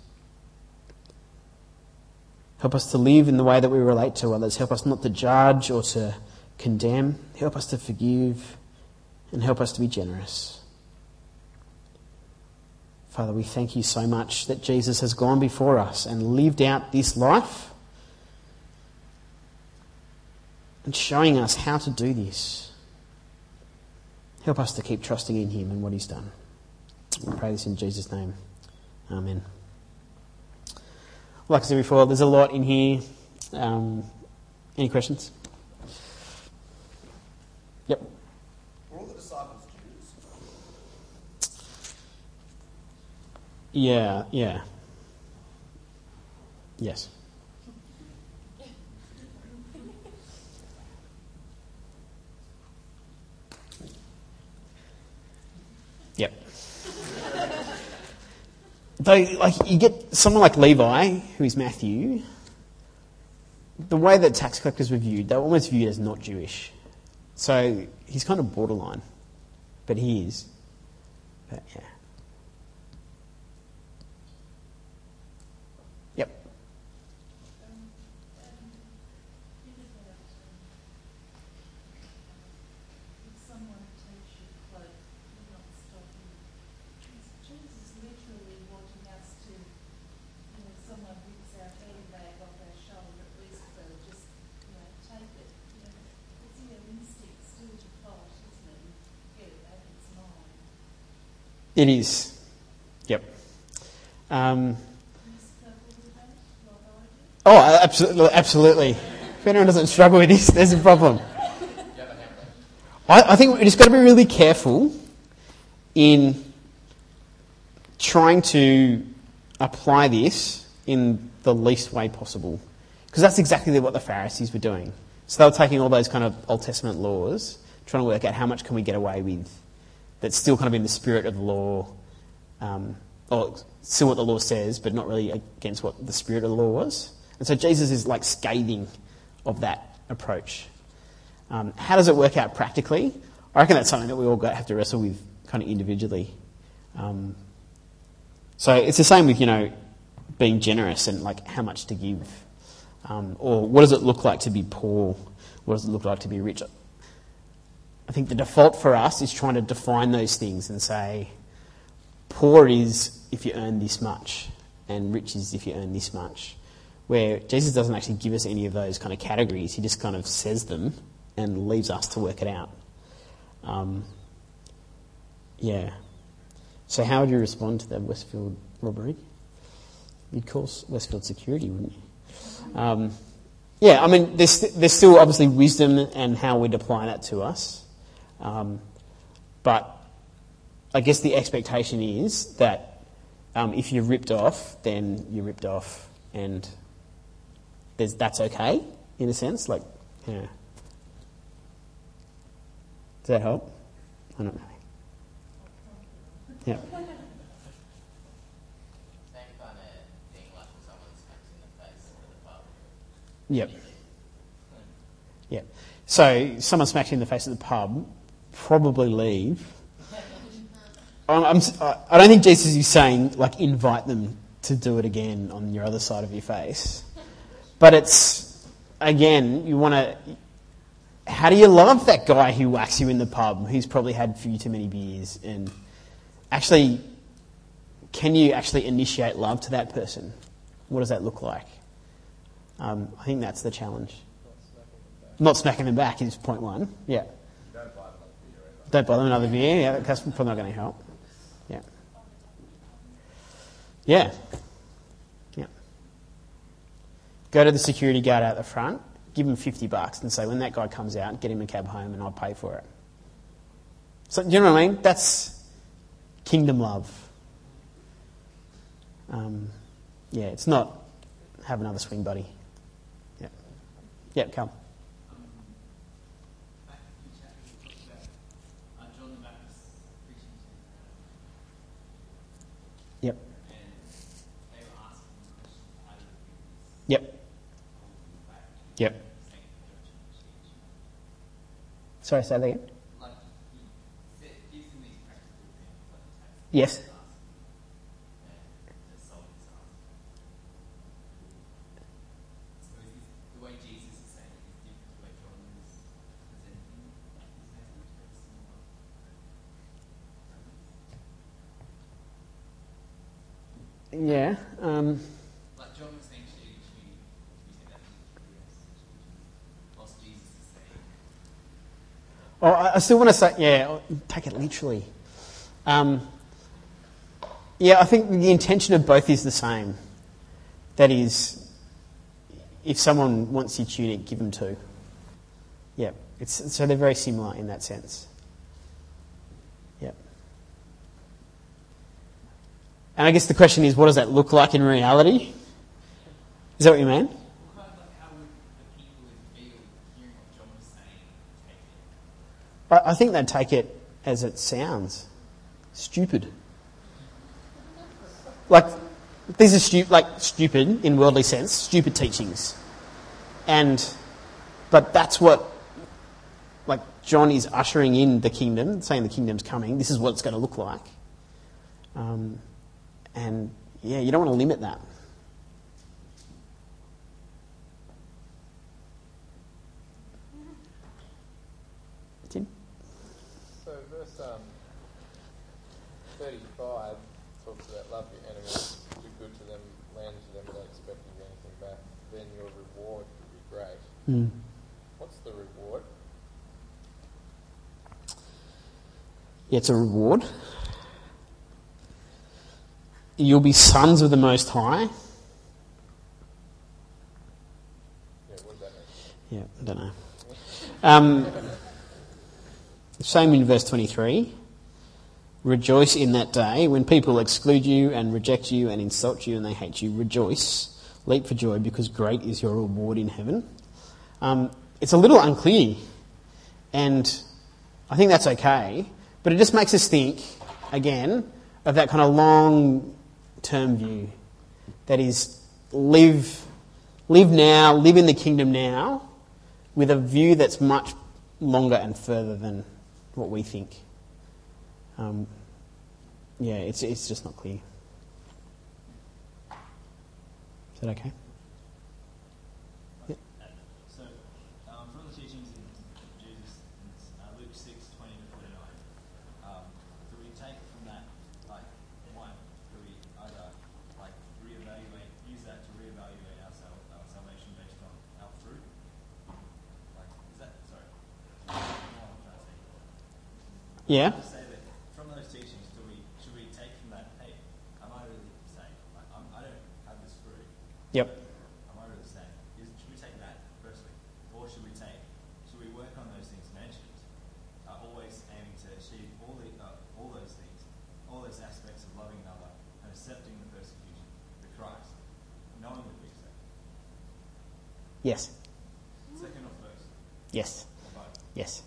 Help us to live in the way that we relate to others. Help us not to judge or to condemn. Help us to forgive and help us to be generous. Father, we thank you so much that Jesus has gone before us and lived out this life and showing us how to do this. Help us to keep trusting in him and what he's done. We pray this in Jesus' name. Amen. Like I said before, there's a lot in here. Any questions? Yep. Were all the disciples Jews? Yeah. Yes. Yep. Though, you get someone like Levi, who is Matthew, the way that tax collectors were viewed, they were almost viewed as not Jewish. So he's kind of borderline, but he is. But yeah. Yep. Someone takes your cloak, you're not stopping. Jesus literally wanting us to, someone rips our handbag off our shoulder, at least to just, take it. It's in your instinct still to fight, isn't it? Get it back, it's mine. It is. Yep. Oh, absolutely. If anyone doesn't struggle with this, there's a problem. I think we just got to be really careful in trying to apply this in the least way possible. Because that's exactly what the Pharisees were doing. So they were taking all those kind of Old Testament laws, trying to work out how much can we get away with that's still kind of in the spirit of the law, or still what the law says, but not really against what the spirit of the law was. And so Jesus is like scathing of that approach. How does it work out practically? I reckon that's something that we all have to wrestle with kind of individually. So it's the same with, being generous and like how much to give. Or what does it look like to be poor? What does it look like to be rich? I think the default for us is trying to define those things and say, poor is if you earn this much, and rich is if you earn this much. Where Jesus doesn't actually give us any of those kind of categories. He just kind of says them and leaves us to work it out. So how would you respond to the Westfield robbery? You'd call Westfield security, wouldn't you? There's still obviously wisdom and how we'd apply that to us. But I guess the expectation is that if you're ripped off, then you're ripped off, and that's okay, in a sense. Does that help? I don't know. Yeah. Same kind of thing like when someone smacks in the face at the pub. Yep. Yep. So someone smacks you in the face at the pub, probably leave. I don't think Jesus is saying, invite them to do it again on your other side of your face. But it's, again, you want to... How do you love that guy who whacks you in the pub, who's probably had a few too many beers? And actually, can you actually initiate love to that person? What does that look like? I think that's the challenge. Not smacking them back is point one. Yeah. Don't buy them another beer. Yeah, that's probably not going to help. Yeah. Yeah. Yeah. Go to the security guard out the front, give him $50 and say, when that guy comes out, get him a cab home and I'll pay for it. So, do you know what I mean? That's kingdom love. It's not have another swing buddy. Yeah. Yeah, come. Yep. And they were asking the question, how do you do this? Yep. Holding back, Yep. sanctification, change. Sorry, say that again. Like, he gives them these practical things, like the tax Yes. collector asking, and the soldiers asking. So is this, the way Jesus is saying it is different to the way John is presenting his message, very similar. Yeah. Like John was saying, should we say that whilst Jesus is saying, Oh, I still want to say, take it literally. I think the intention of both is the same. That is, if someone wants your tunic, give them two. Yeah, so they're very similar in that sense. Yep. And I guess the question is, what does that look like in reality? Is that what you mean? kind of like how would the people in the field hearing what John was saying take it? I think they'd take it as it sounds. Stupid. Like, these are stupid in worldly sense, stupid teachings. But that's what, like, John is ushering in the kingdom, saying the kingdom's coming. This is what it's going to look like. You don't want to limit that. Tim? So verse 35 talks about love your enemies, do good to them, lend to them without expecting anything back. Then your reward will be great. What's the reward? Yeah, it's a reward. You'll be sons of the Most High. Yeah, what does that mean? Yeah, I don't know. Same in verse 23. Rejoice in that day when people exclude you and reject you and insult you and they hate you. Rejoice, leap for joy, because great is your reward in heaven. It's a little unclear, and I think that's okay, but it just makes us think, again, of that kind of long-term view. That is, live now, live in the kingdom now, with a view that's much longer and further than what we think. It's just not clear. Is that okay? So, from the teachings in Jesus, Luke 6:20 to 49, do we take from that, like, one, do we either, like, use that to reevaluate our salvation based on our fruit? Like, is that, sorry, you know what I'm trying to say? Yeah. To say that from those teachings, should we take from that, hey, am I really saved? Like, I don't have this fruit. Yep. Am I really saved? Should we take that firstly, or should we work on those things mentioned, always aiming to achieve all those things, all those aspects of loving another and accepting the persecution for Christ, knowing that we're saved? Yes. Second or first? Yes. Or both? Yes.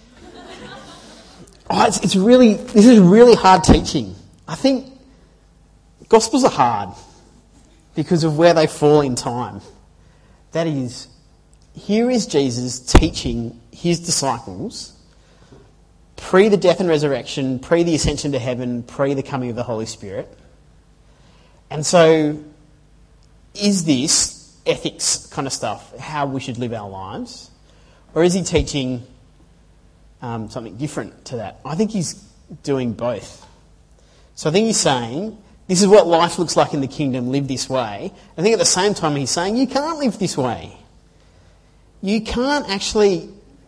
This is really hard teaching. I think Gospels are hard because of where they fall in time. That is, here is Jesus teaching his disciples pre the death and resurrection, pre the ascension to heaven, pre the coming of the Holy Spirit. And so, is this ethics kind of stuff, how we should live our lives? Or is he teaching something different to that? I think he's doing both. So I think he's saying, this is what life looks like in the kingdom, live this way. I think at the same time he's saying, you can't live this way. You can't actually...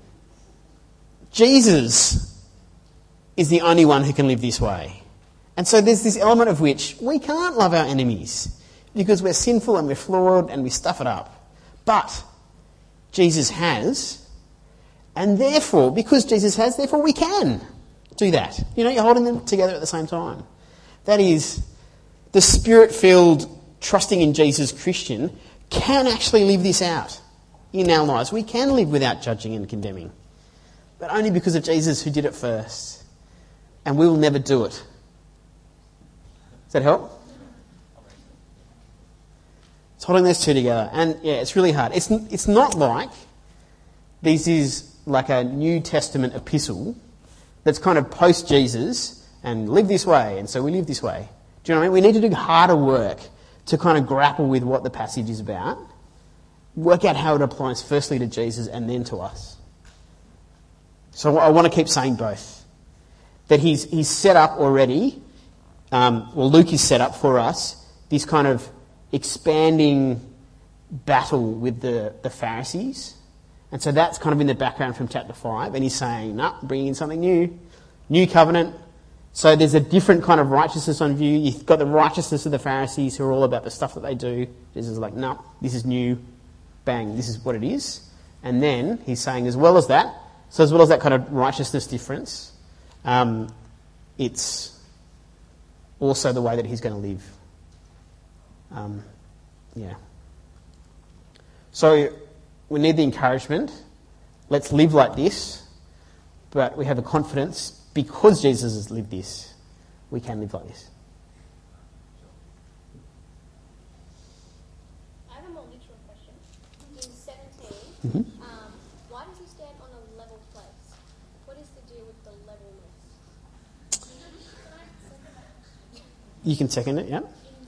Jesus is the only one who can live this way. And so there's this element of which we can't love our enemies because we're sinful and we're flawed and we stuff it up. But Jesus has... And therefore, because Jesus has, therefore we can do that. You know, you're holding them together at the same time. That is, the Spirit-filled, trusting in Jesus Christian can actually live this out in our lives. We can live without judging and condemning. But only because of Jesus who did it first. And we will never do it. Does that help? holding those two together. And yeah, it's really hard. It's not like this is like a New Testament epistle that's kind of post-Jesus and live this way, and so we live this way. Do you know what I mean? We need to do harder work to kind of grapple with what the passage is about, work out how it applies firstly to Jesus and then to us. So I want to keep saying both. That he's set up already, Luke is set up for us, this kind of expanding battle with the Pharisees. And so that's kind of in the background from chapter 5. And he's saying, bringing in something new covenant. So there's a different kind of righteousness on view. You've got the righteousness of the Pharisees who are all about the stuff that they do. Jesus is like, no, this is new. Bang, this is what it is. And then he's saying as well as that kind of righteousness difference, it's also the way that he's going to live. So we need the encouragement. Let's live like this. But we have a confidence because Jesus has lived this. We can live like this. I have a more literal question. In 17, why does he stand on a level place? What is the deal with the levelness? You can second it, yeah?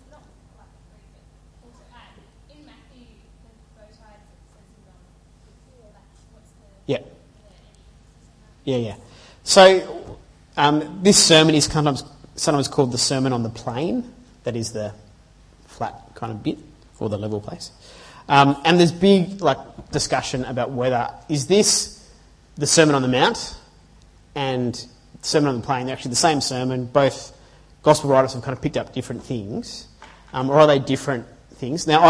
In Matthew, the bow ties, it says he's on. That's what's the... Yeah. So this sermon is sometimes called the Sermon on the Plain. That is the flat kind of bit, or the level place. And there's big discussion about whether is this the Sermon on the Mount and Sermon on the Plain. They're actually the same sermon. Both gospel writers have kind of picked up different things, or are they different things? Now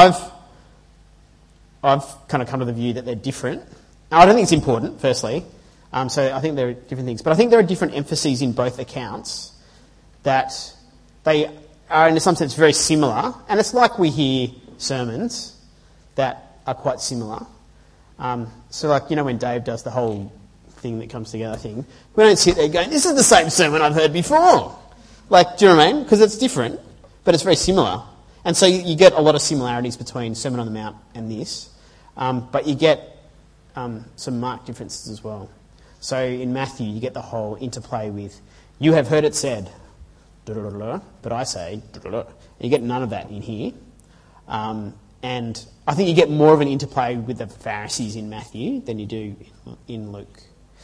I've kind of come to the view that they're different. Now I don't think it's important, firstly. So I think there are different things. But I think there are different emphases in both accounts that they are, in some sense, very similar. And it's like we hear sermons that are quite similar. So when Dave does the whole thing that comes together thing, we don't sit there going, this is the same sermon I've heard before. Do you know what I mean? Because it's different, but it's very similar. And so you get a lot of similarities between Sermon on the Mount and this. But you get some marked differences as well. So in Matthew, you get the whole interplay with, you have heard it said, but I say, you get none of that in here. And I think you get more of an interplay with the Pharisees in Matthew than you do in Luke.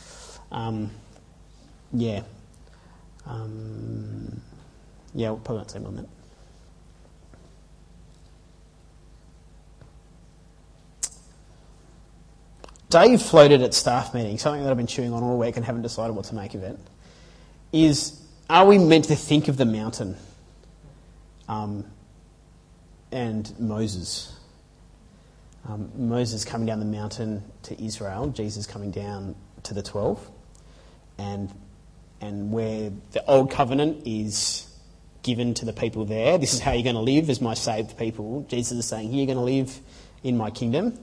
We'll probably won't say more than that. Dave floated at staff meeting, something that I've been chewing on all week and haven't decided what to make of it, is, are we meant to think of the mountain and Moses? Moses coming down the mountain to Israel, Jesus coming down to the 12, and where the old covenant is given to the people there. This is how you're going to live as my saved people. Jesus is saying, you're going to live in my kingdom.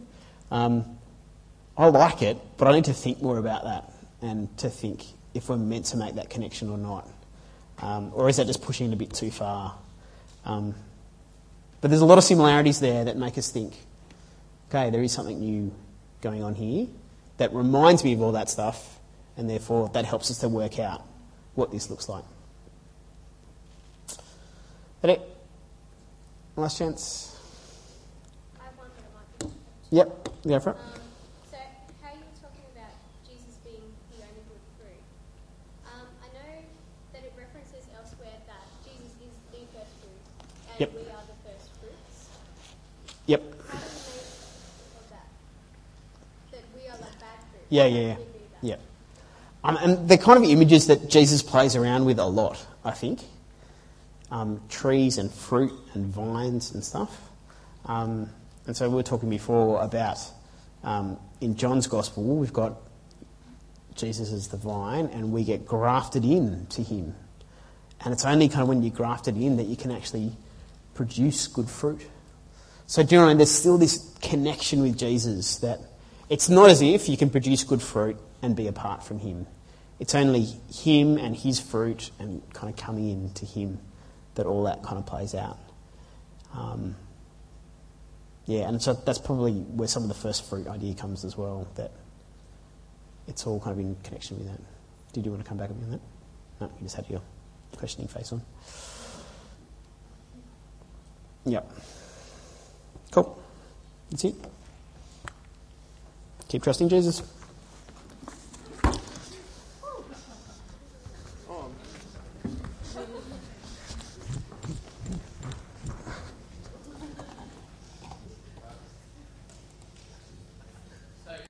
I like it, but I need to think more about that and to think if we're meant to make that connection or not. Or is that just pushing it a bit too far? But there's a lot of similarities there that make us think, okay, there is something new going on here that reminds me of all that stuff, and therefore that helps us to work out what this looks like. Is that it? Last chance? I have one that might be... Yep, go for it. So, how you were talking about Jesus being the only good fruit, I know that it references elsewhere that Jesus is the first fruit and Yep. we are the first fruits. Yep. How do we make of that? That we are like bad fruit? Yeah. How do we do that? Yeah. And they're kind of images that Jesus plays around with a lot, I think. Trees and fruit and vines and stuff. And so we were talking before about, in John's Gospel, we've got Jesus as the vine and we get grafted in to him. And it's only kind of when you're grafted in that you can actually produce good fruit. So do you know what I mean? There's still this connection with Jesus that it's not as if you can produce good fruit and be apart from him. It's only him and his fruit and kind of coming in to him that all that kind of plays out. Yeah, and so that's probably where some of the first fruit idea comes as well, that it's all kind of in connection with that. Did you want to come back a bit on that? No, you just had your questioning face on. Yep. Cool. That's it. Keep trusting Jesus.